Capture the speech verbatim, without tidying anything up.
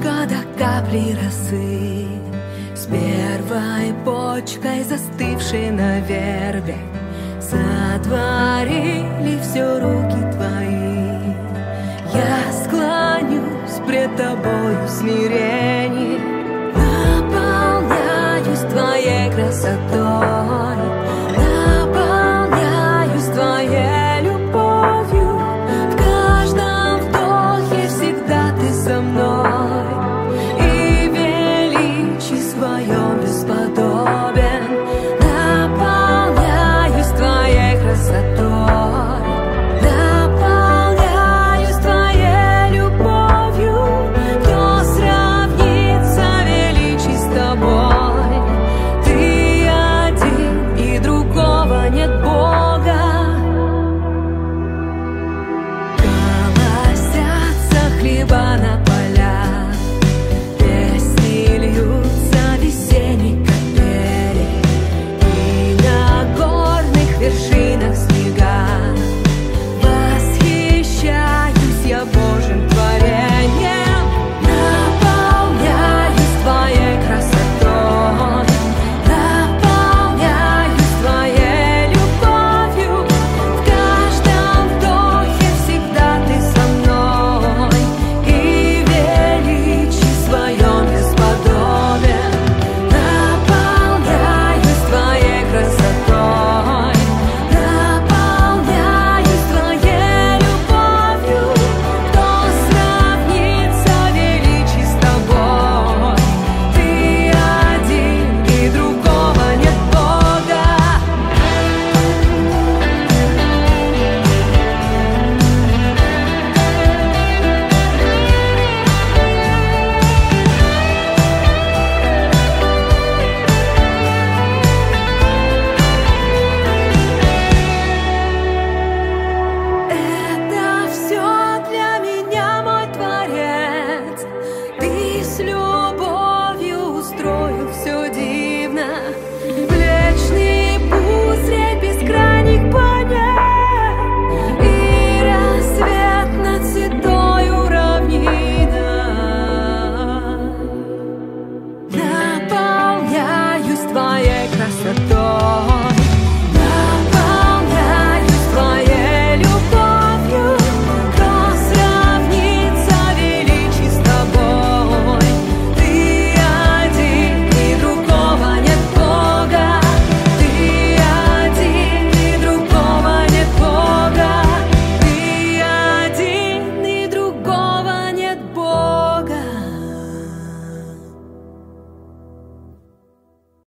облака до капли росы, с первой почкой, застывшей на вербе, сотворили все руки твои. Я склонюсь пред тобою в смирении, наполняюсь твоей красотой, наполняюсь твоей любовью. В каждом вдохе всегда ты со мной, и величие своем бесподобен. Наполняюсь твоей красотой, наполняюсь твоей любовью. Кто сравнится величий с тобой? Ты один, и другого нет Бога. Колосятся хлеба на полях, песни льются весенней капели, и на горных вершинах